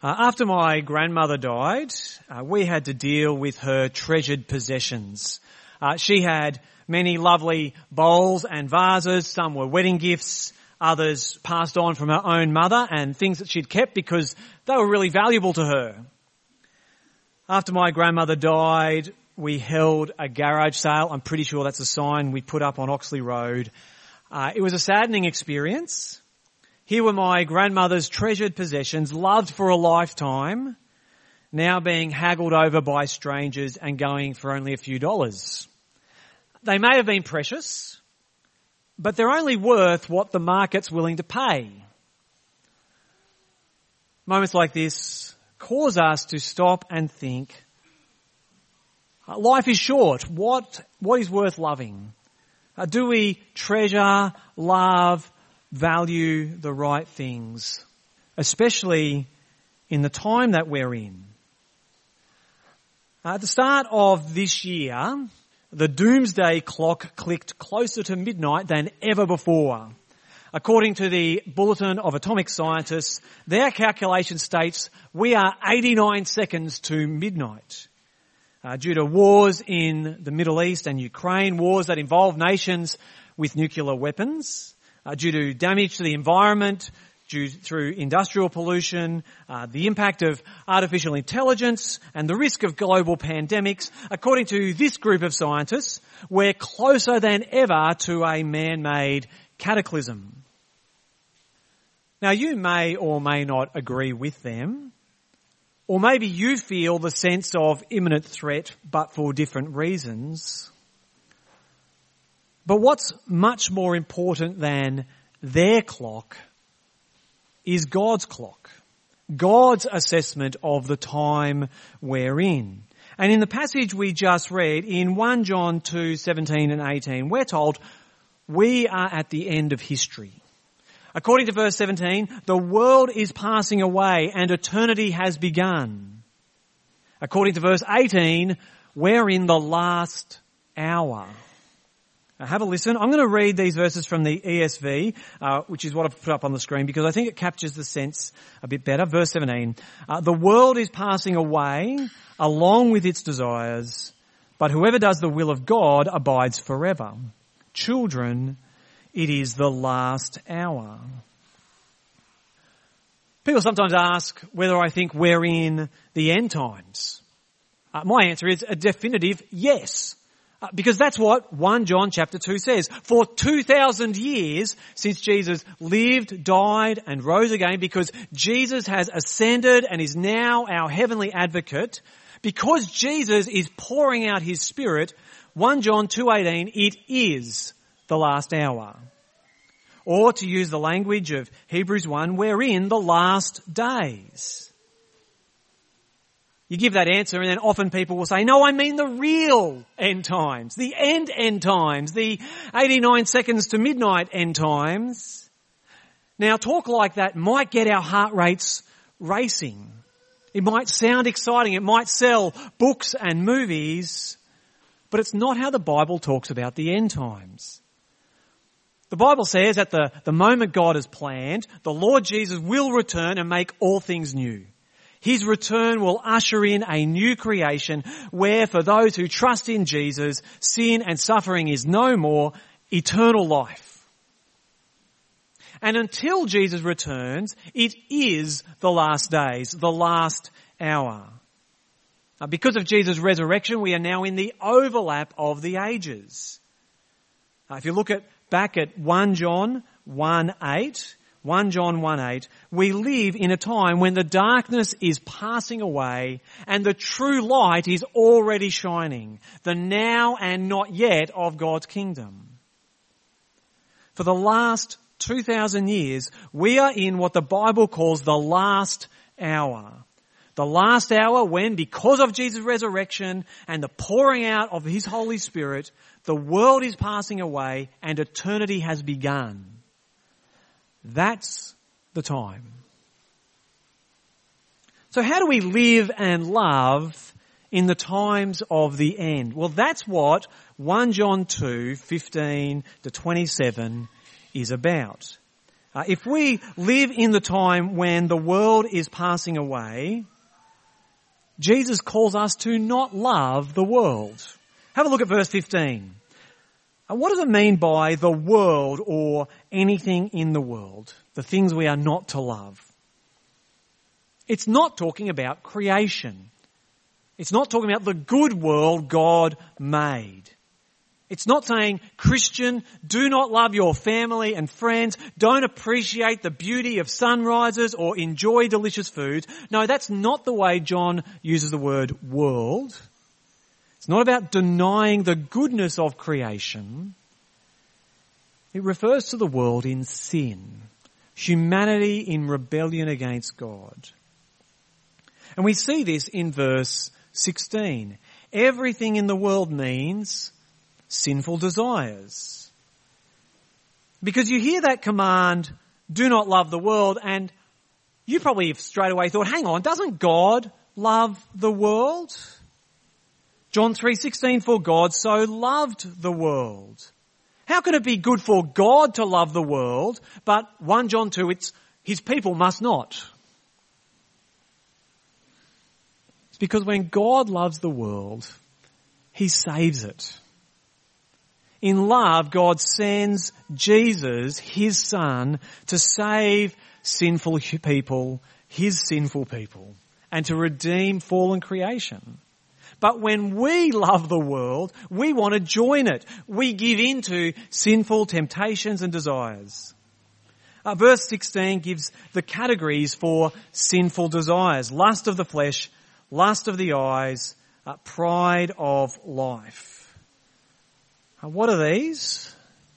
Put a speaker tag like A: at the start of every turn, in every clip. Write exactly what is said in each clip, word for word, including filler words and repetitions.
A: Uh, after my grandmother died, uh, we had to deal with her treasured possessions. Uh, she had many lovely bowls and vases. Some were wedding gifts, others passed on from her own mother, and things that she'd kept because they were really valuable to her. After my grandmother died, we held a garage sale. I'm pretty sure that's a sign we put up on Oxley Road. Uh, it was a saddening experience. Here were my grandmother's treasured possessions, loved for a lifetime, now being haggled over by strangers and going for only a few dollars. They may have been precious, but they're only worth what the market's willing to pay. Moments like this cause us to stop and think, life is short. What, what is worth loving? Uh, do we treasure, love, value the right things, especially in the time that we're in? Uh, at the start of this year, the doomsday clock clicked closer to midnight than ever before. According to the Bulletin of Atomic Scientists, their calculation states we are eighty-nine seconds to midnight. Uh, due to wars in the Middle East and Ukraine, wars that involve nations with nuclear weapons, uh, due to damage to the environment, due through industrial pollution, uh, the impact of artificial intelligence and the risk of global pandemics, according to this group of scientists, we're closer than ever to a man-made cataclysm. Now, you may or may not agree with them, or maybe you feel the sense of imminent threat, but for different reasons. But what's much more important than their clock is God's clock, God's assessment of the time we're in. And in the passage we just read, in First John two, seventeen and eighteen, we're told we are at the end of history. According to verse seventeen, the world is passing away and eternity has begun. According to verse eighteen, we're in the last hour. Now have a listen. I'm going to read these verses from the E S V, uh, which is what I've put up on the screen because I think it captures the sense a bit better. Verse seventeen, uh, the world is passing away along with its desires, but whoever does the will of God abides forever. Children, it is the last hour. People sometimes ask whether I think we're in the end times. Uh, my answer is a definitive yes. Uh, because that's what First John chapter two says. For two thousand years since Jesus lived, died and rose again, because Jesus has ascended and is now our heavenly advocate, because Jesus is pouring out his Spirit, First John two eighteen, it is the last hour. Or to use the language of Hebrews one, we're in the last days. You give that answer and then often people will say, no, I mean the real end times, the end end times, the eighty-nine seconds to midnight end times. Now talk like that might get our heart rates racing. It might sound exciting. It might sell books and movies, but it's not how the Bible talks about the end times. The Bible says at the, the moment God has planned, the Lord Jesus will return and make all things new. His return will usher in a new creation where for those who trust in Jesus, sin and suffering is no more, eternal life. And until Jesus returns, it is the last days, the last hour. Now, because of Jesus' resurrection, we are now in the overlap of the ages. Now, if you look at back at First John one eight, First John one eight, we live in a time when the darkness is passing away and the true light is already shining, the now and not yet of God's kingdom. For the last two thousand years, we are in what the Bible calls the last hour. The last hour when, because of Jesus' resurrection and the pouring out of his Holy Spirit, the world is passing away and eternity has begun. That's the time. So how do we live and love in the times of the end? Well, that's what First John two, fifteen to twenty-seven is about. Uh, if we live in the time when the world is passing away, Jesus calls us to not love the world. Have a look at verse fifteen. Uh, what does it mean by the world or anything in the world? The things we are not to love. It's not talking about creation. It's not talking about the good world God made. It's not saying, Christian, do not love your family and friends, don't appreciate the beauty of sunrises or enjoy delicious foods. No, that's not the way John uses the word world. It's not about denying the goodness of creation. It refers to the world in sin, humanity in rebellion against God. And we see this in verse sixteen. Everything in the world means sinful desires. Because you hear that command, do not love the world, and you probably have straight away thought, hang on, doesn't God love the world? John three sixteen, for God so loved the world. How can it be good for God to love the world, but First John two, it's his people must not? It's because when God loves the world, he saves it. In love, God sends Jesus, his son, to save sinful people, his sinful people, and to redeem fallen creation. But when we love the world, we want to join it. We give in to sinful temptations and desires. Uh, verse sixteen gives the categories for sinful desires. Lust of the flesh, lust of the eyes, uh, pride of life. Uh, what are these?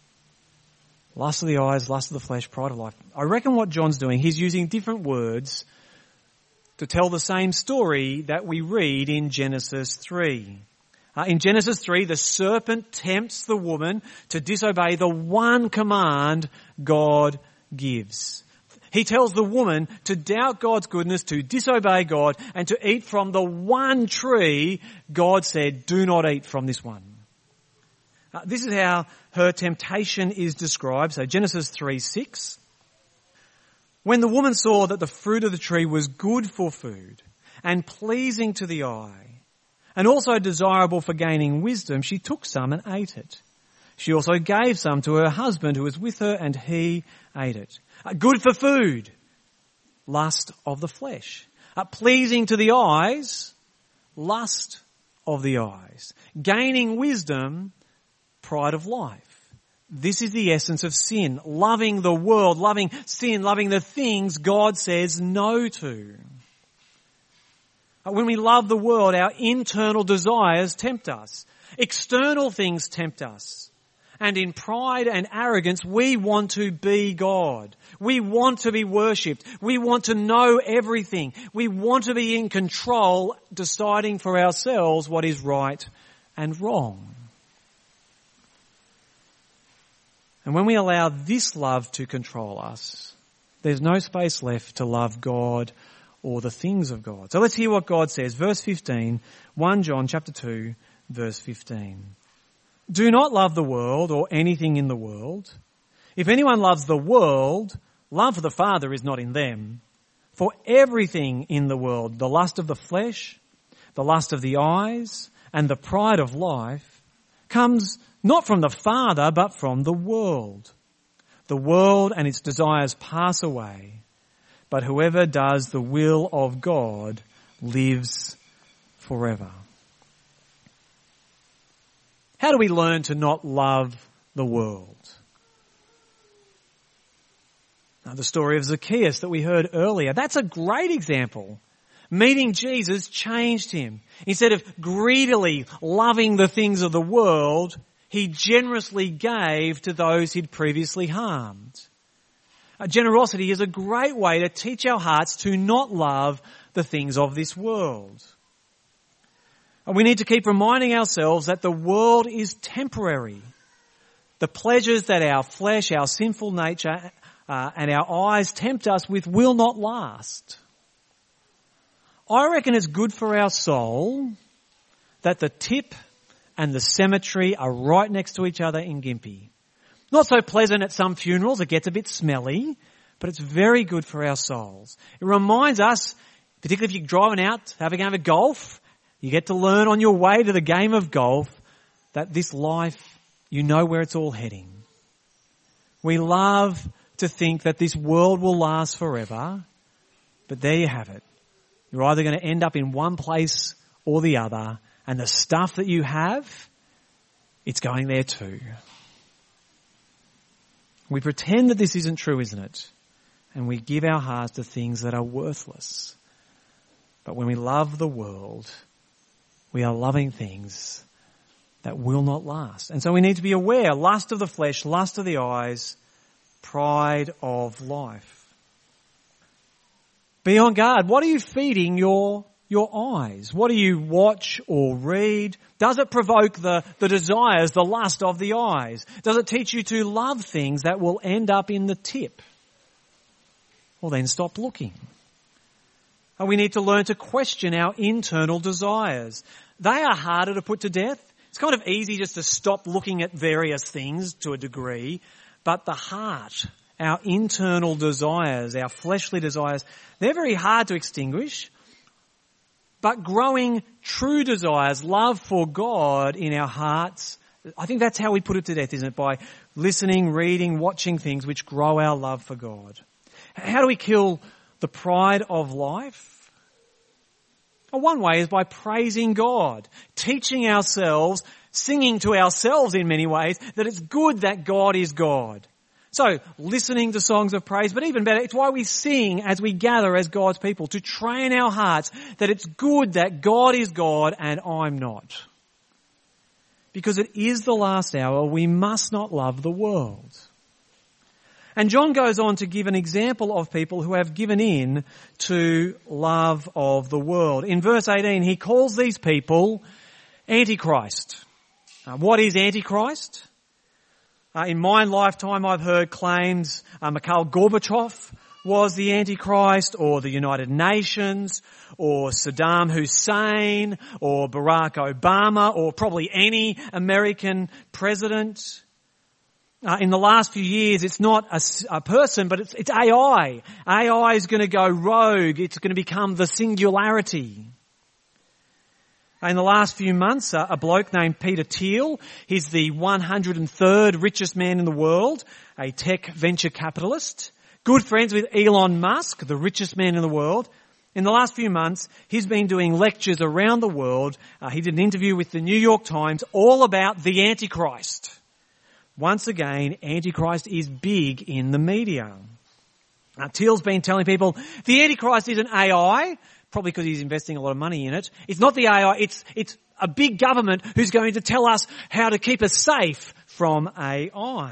A: Lust of the eyes, lust of the flesh, pride of life. I reckon what John's doing, he's using different words to tell the same story that we read in Genesis three. Uh, in Genesis three, the serpent tempts the woman to disobey the one command God gives. He tells the woman to doubt God's goodness, to disobey God, and to eat from the one tree God said, do not eat from this one. Uh, this is how her temptation is described. So Genesis three six. When the woman saw that the fruit of the tree was good for food and pleasing to the eye and also desirable for gaining wisdom, she took some and ate it. She also gave some to her husband who was with her, and he ate it. Uh, good for food, lust of the flesh. Uh, pleasing to the eyes, lust of the eyes. Gaining wisdom, pride of life. This is the essence of sin. Loving the world, loving sin, loving the things God says no to. When we love the world, our internal desires tempt us. External things tempt us. And in pride and arrogance, we want to be God. We want to be worshipped. We want to know everything. We want to be in control, deciding for ourselves what is right and wrong. And when we allow this love to control us, there's no space left to love God or the things of God. So let's hear what God says. Verse fifteen, First John chapter two, verse fifteen. Do not love the world or anything in the world. If anyone loves the world, love for the Father is not in them. For everything in the world, the lust of the flesh, the lust of the eyes, and the pride of life, comes not from the Father, but from the world. The world and its desires pass away, but whoever does the will of God lives forever. How do we learn to not love the world? Now, the story of Zacchaeus that we heard earlier, that's a great example. Meeting Jesus changed him. Instead of greedily loving the things of the world, he generously gave to those he'd previously harmed. Uh, generosity is a great way to teach our hearts to not love the things of this world. And we need to keep reminding ourselves that the world is temporary. The pleasures that our flesh, our sinful nature, uh, and our eyes tempt us with will not last. I reckon it's good for our soul that the tip and the cemetery are right next to each other in Gympie. Not so pleasant at some funerals, it gets a bit smelly, but it's very good for our souls. It reminds us, particularly if you're driving out, having a game of golf, you get to learn on your way to the game of golf that this life, you know where it's all heading. We love to think that this world will last forever, but there you have it. You're either going to end up in one place or the other, and the stuff that you have, it's going there too. We pretend that this isn't true, isn't it? And we give our hearts to things that are worthless. But when we love the world, we are loving things that will not last. And so we need to be aware, lust of the flesh, lust of the eyes, pride of life. Be on guard. What are you feeding your, your eyes? What do you watch or read? Does it provoke the, the desires, the lust of the eyes? Does it teach you to love things that will end up in the tip? Well, then stop looking. And we need to learn to question our internal desires. They are harder to put to death. It's kind of easy just to stop looking at various things to a degree, but the heart, our internal desires, our fleshly desires, they're very hard to extinguish. But growing true desires, love for God in our hearts, I think that's how we put it to death, isn't it? By listening, reading, watching things which grow our love for God. How do we kill the pride of life? Well, one way is by praising God, teaching ourselves, singing to ourselves in many ways, that it's good that God is God. So, listening to songs of praise, but even better, it's why we sing as we gather as God's people, to train our hearts that it's good that God is God and I'm not. Because it is the last hour, we must not love the world. And John goes on to give an example of people who have given in to love of the world. In verse eighteen, he calls these people Antichrist. Uh, what is Antichrist? Uh, in my lifetime, I've heard claims uh, Mikhail Gorbachev was the Antichrist, or the United Nations, or Saddam Hussein, or Barack Obama, or probably any American president. Uh, in the last few years, it's not a, a person, but it's, it's A I. A I is going to go rogue. It's going to become the singularity. In the last few months, uh, a bloke named Peter Thiel, he's the one hundred third richest man in the world, a tech venture capitalist, good friends with Elon Musk, the richest man in the world. In the last few months, he's been doing lectures around the world. Uh, he did an interview with the New York Times all about the Antichrist. Once again, Antichrist is big in the media. Uh, Thiel's been telling people the Antichrist is an A I, probably because he's investing a lot of money in it. It's not the A I, it's, it's a big government who's going to tell us how to keep us safe from A I.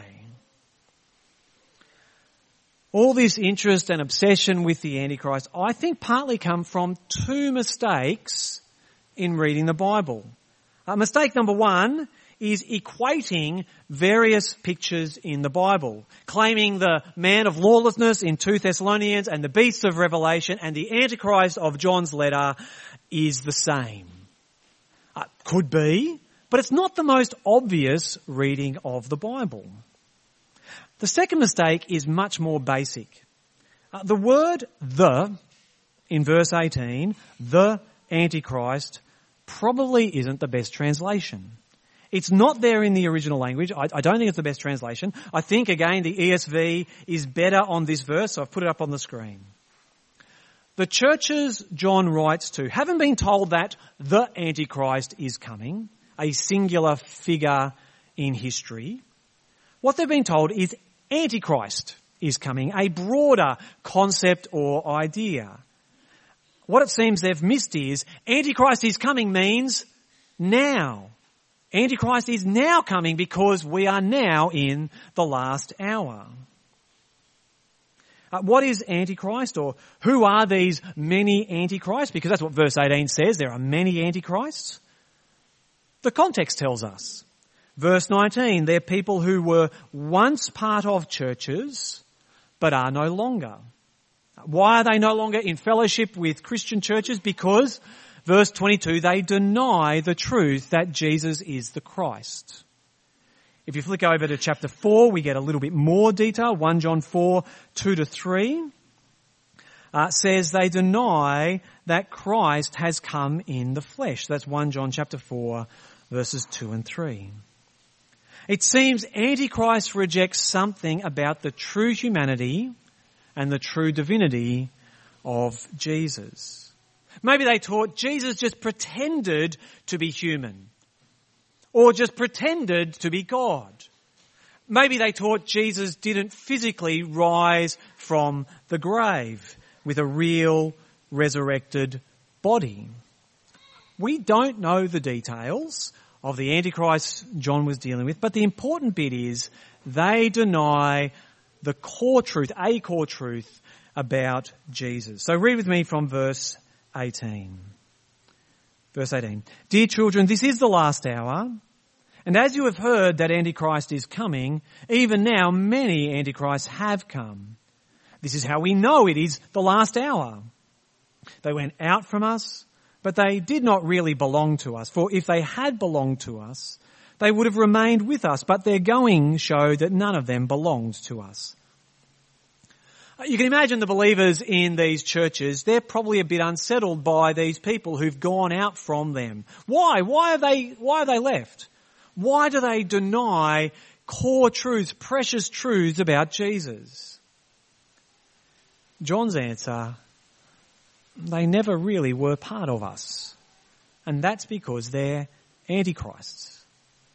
A: All this interest and obsession with the Antichrist, I think partly come from two mistakes in reading the Bible. Uh, mistake number one is equating various pictures in the Bible, claiming the man of lawlessness in two Thessalonians and the beast of Revelation and the Antichrist of John's letter is the same. Uh, could be, but it's not the most obvious reading of the Bible. The second mistake is much more basic. Uh, the word the in verse eighteen, the Antichrist, probably isn't the best translation. It's not there in the original language. I, I don't think it's the best translation. I think, again, the E S V is better on this verse, so I've put it up on the screen. The churches John writes to haven't been told that the Antichrist is coming, a singular figure in history. What they've been told is Antichrist is coming, a broader concept or idea. What it seems they've missed is Antichrist is coming means now. Antichrist is now coming because we are now in the last hour. Uh, what is Antichrist, or who are these many Antichrists? Because that's what verse eighteen says, there are many Antichrists. The context tells us. Verse nineteen, they're people who were once part of churches but are no longer. Why are they no longer in fellowship with Christian churches? Because verse twenty-two, they deny the truth that Jesus is the Christ. If you flick over to chapter four, we get a little bit more detail. First John four, two to three uh, says they deny that Christ has come in the flesh. That's First John chapter four, verses two and three. It seems Antichrist rejects something about the true humanity and the true divinity of Jesus. Maybe they taught Jesus just pretended to be human, or just pretended to be God. Maybe they taught Jesus didn't physically rise from the grave with a real resurrected body. We don't know the details of the Antichrist John was dealing with, but the important bit is they deny the core truth, a core truth about Jesus. So read with me from verse eighteen. Verse eighteen. Dear children, this is the last hour. And as you have heard that Antichrist is coming, even now many Antichrists have come. This is how we know it is the last hour. They went out from us, but they did not really belong to us. For if they had belonged to us, they would have remained with us. But their going showed that none of them belonged to us. You can imagine the believers in these churches, they're probably a bit unsettled by these people who've gone out from them. Why? Why have they, why have they left? Why do they deny core truths, precious truths about Jesus? John's answer, they never really were part of us. And that's because they're antichrists.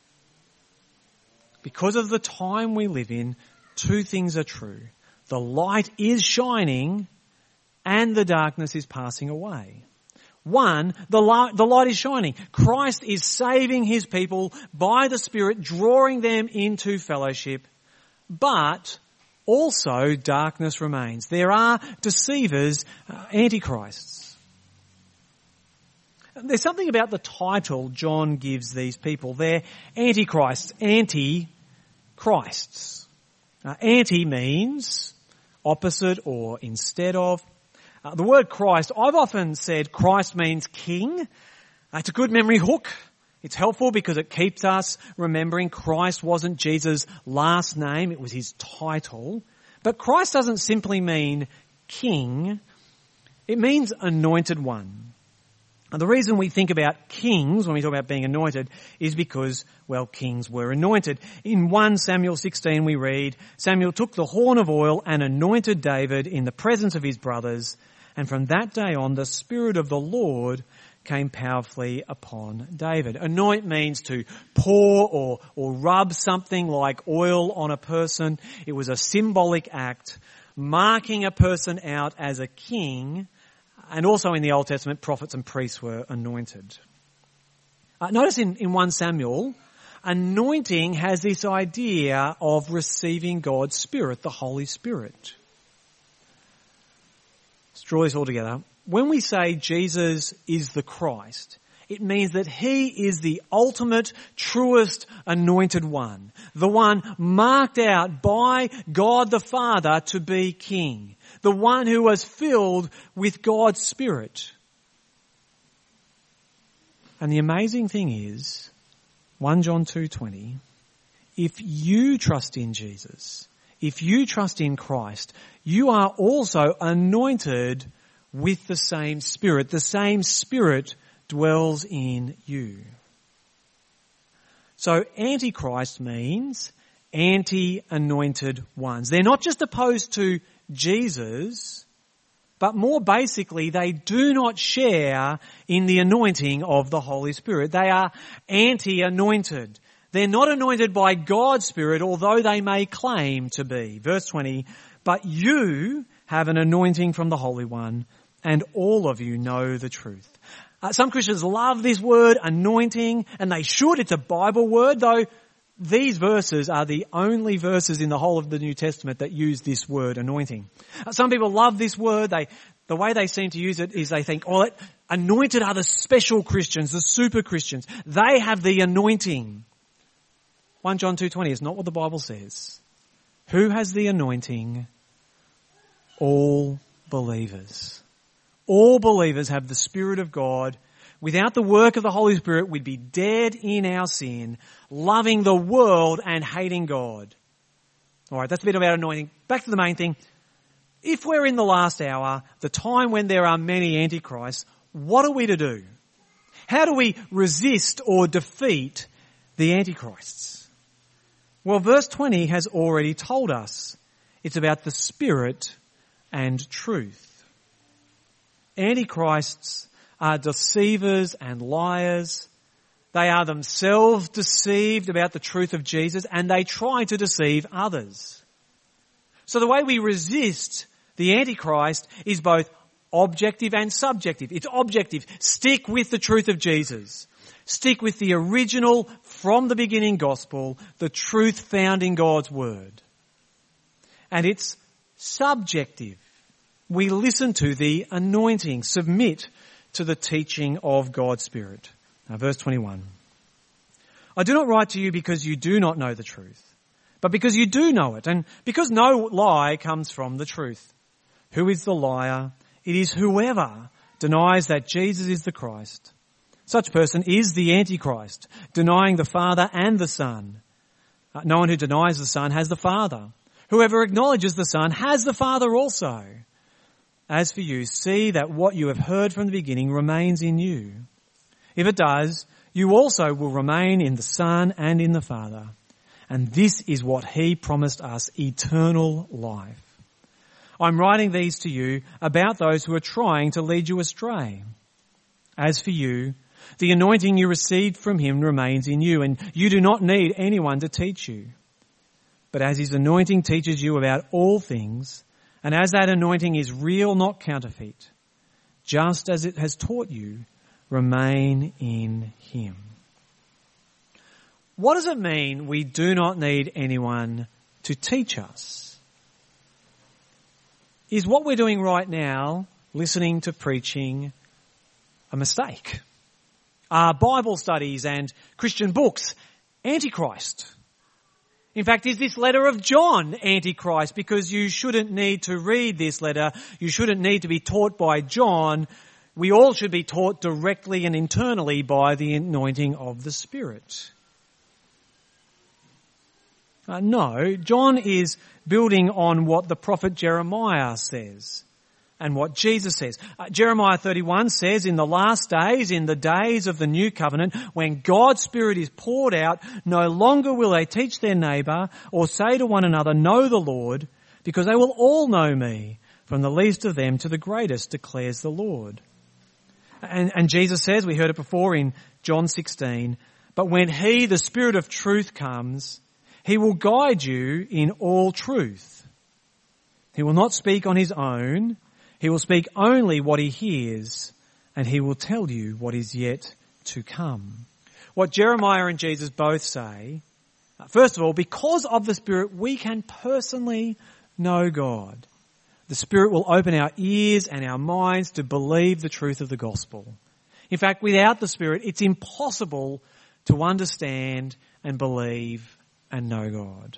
A: Because of the time we live in, two things are true. The light is shining and the darkness is passing away. One, the light, the light is shining. Christ is saving his people by the Spirit, drawing them into fellowship. But also darkness remains. There are deceivers, uh, antichrists. There's something about the title John gives these people. They're antichrists, anti-Christs. Uh, anti means opposite or instead of. Uh, the word Christ, I've often said Christ means king. Uh, it's a good memory hook. It's helpful because it keeps us remembering Christ wasn't Jesus' last name, it was his title. But Christ doesn't simply mean king, it means anointed one. And the reason we think about kings when we talk about being anointed is because, well, kings were anointed. In First Samuel sixteen we read, Samuel took the horn of oil and anointed David in the presence of his brothers, and from that day on the Spirit of the Lord came powerfully upon David. Anoint means to pour or, or rub something like oil on a person. It was a symbolic act marking a person out as a king. And also in the Old Testament, prophets and priests were anointed. Uh, notice in, in First Samuel, anointing has this idea of receiving God's Spirit, the Holy Spirit. Let's draw this all together. When we say Jesus is the Christ, it means that he is the ultimate, truest anointed one, the one marked out by God the Father to be king, the one who was filled with God's Spirit. And the amazing thing is, First John two twenty, if you trust in Jesus, if you trust in Christ, you are also anointed with the same Spirit. The same Spirit dwells in you. So Antichrist means anti-anointed ones. They're not just opposed to Jesus, but more basically, they do not share in the anointing of the Holy Spirit. They are anti-anointed. They're not anointed by God's Spirit, although they may claim to be. Verse twenty, but you have an anointing from the Holy One, and all of you know the truth. Uh, some Christians love this word, anointing, and they should. It's a Bible word, though these verses are the only verses in the whole of the New Testament that use this word, anointing. Uh, some people love this word. They, the way they seem to use it is they think, oh, it, anointed are the special Christians, the super Christians. They have the anointing. First John two twenty is not what the Bible says. Who has the anointing? All believers. All believers have the Spirit of God Without the work of the Holy Spirit, we'd be dead in our sin, loving the world and hating God. All right, that's a bit about anointing. Back to the main thing. If we're in the last hour, the time when there are many antichrists, what are we to do? How do we resist or defeat the antichrists? Well, verse twenty has already told us. It's about the Spirit and truth. Antichrists are deceivers and liars. They are themselves deceived about the truth of Jesus, and they try to deceive others. So the way we resist the Antichrist is both objective and subjective. It's objective. Stick with the truth of Jesus. Stick with the original, from the beginning gospel, the truth found in God's Word. And it's subjective. We listen to the anointing, submit to the teaching of God's Spirit. Now, verse twenty-one. I do not write to you because you do not know the truth, but because you do know it, and because no lie comes from the truth. Who is the liar? It is whoever denies that Jesus is the Christ. Such person is the Antichrist, denying the Father and the Son. Uh, no one who denies the Son has the Father. Whoever acknowledges the Son has the Father also. As for you, see that what you have heard from the beginning remains in you. If it does, you also will remain in the Son and in the Father. And this is what He promised us, eternal life. I'm writing these to you about those who are trying to lead you astray. As for you, the anointing you received from Him remains in you, and you do not need anyone to teach you. But as His anointing teaches you about all things, and as that anointing is real, not counterfeit, just as it has taught you, remain in Him. What does it mean we do not need anyone to teach us? Is what we're doing right now, listening to preaching, a mistake? Are Bible studies and Christian books Antichrist? In fact, is this letter of John Antichrist? Because you shouldn't need to read this letter. You shouldn't need to be taught by John. We all should be taught directly and internally by the anointing of the Spirit. Uh, no, John is building on what the prophet Jeremiah says and what Jesus says. Uh, Jeremiah thirty-one says, in the last days, in the days of the new covenant, when God's Spirit is poured out, no longer will they teach their neighbour or say to one another, know the Lord, because they will all know me, from the least of them to the greatest, declares the Lord. And, and Jesus says, we heard it before in John sixteen, but when He, the Spirit of truth, comes, He will guide you in all truth. He will not speak on His own. He will speak only what He hears, and He will tell you what is yet to come. What Jeremiah and Jesus both say, first of all, because of the Spirit, we can personally know God. The Spirit will open our ears and our minds to believe the truth of the gospel. In fact, without the Spirit, it's impossible to understand and believe and know God.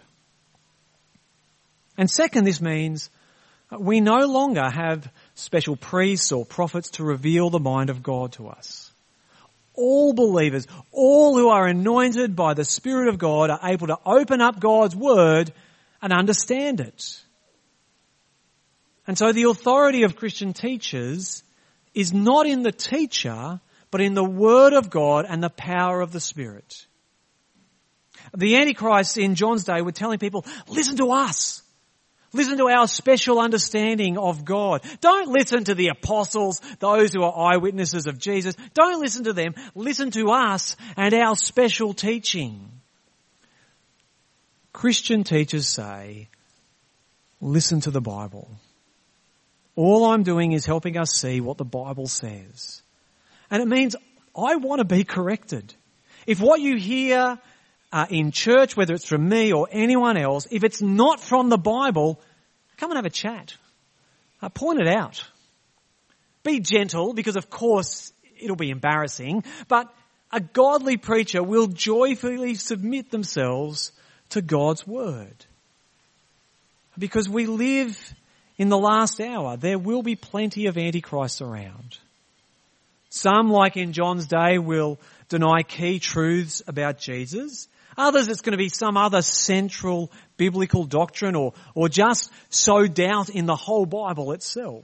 A: And second, this means we no longer have special priests or prophets to reveal the mind of God to us. All believers, all who are anointed by the Spirit of God, are able to open up God's Word and understand it. And so the authority of Christian teachers is not in the teacher, but in the Word of God and the power of the Spirit. The Antichrists in John's day were telling people, listen to us. Listen to our special understanding of God. Don't listen to the apostles, those who are eyewitnesses of Jesus. Don't listen to them. Listen to us and our special teaching. Christian teachers say, listen to the Bible. All I'm doing is helping us see what the Bible says. And it means I want to be corrected. If what you hear Uh, in church, whether it's from me or anyone else, if it's not from the Bible, come and have a chat. Uh, point it out. Be gentle, because of course it'll be embarrassing, but a godly preacher will joyfully submit themselves to God's Word. Because we live in the last hour. There will be plenty of antichrists around. Some, like in John's day, will deny key truths about Jesus. Others, it's going to be some other central biblical doctrine, or, or just sow doubt in the whole Bible itself.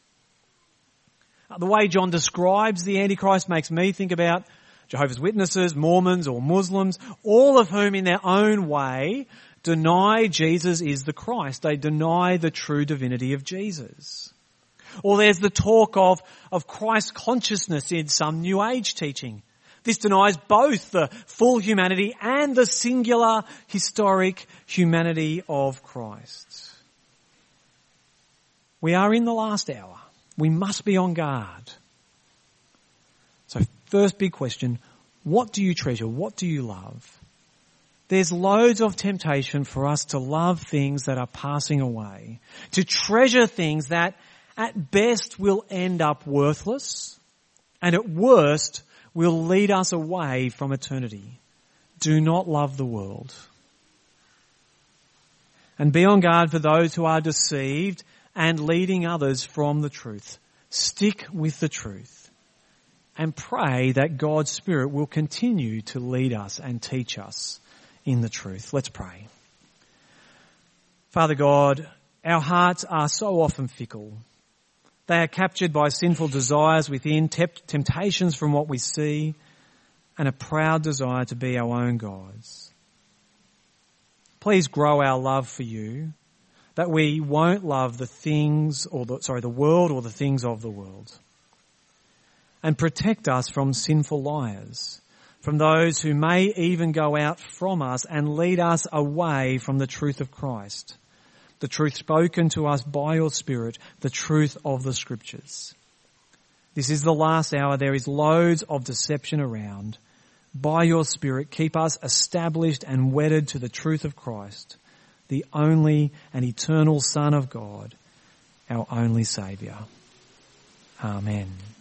A: The way John describes the Antichrist makes me think about Jehovah's Witnesses, Mormons or Muslims, all of whom in their own way deny Jesus is the Christ. They deny the true divinity of Jesus. Or there's the talk of, of Christ consciousness in some New Age teaching. This denies both the full humanity and the singular historic humanity of Christ. We are in the last hour. We must be on guard. So first big question, what do you treasure? What do you love? There's loads of temptation for us to love things that are passing away, to treasure things that at best will end up worthless and at worst will lead us away from eternity. Do not love the world. And be on guard for those who are deceived and leading others from the truth. Stick with the truth and pray that God's Spirit will continue to lead us and teach us in the truth. Let's pray. Father God, our hearts are so often fickle. They are captured by sinful desires within, temptations from what we see, and a proud desire to be our own gods. Please grow our love for you, that we won't love the things or the, sorry, the world or the things of the world. And protect us from sinful liars, from those who may even go out from us and lead us away from the truth of Christ, the truth spoken to us by your Spirit, the truth of the Scriptures. This is the last hour. There is loads of deception around. By your Spirit, keep us established and wedded to the truth of Christ, the only and eternal Son of God, our only Saviour. Amen.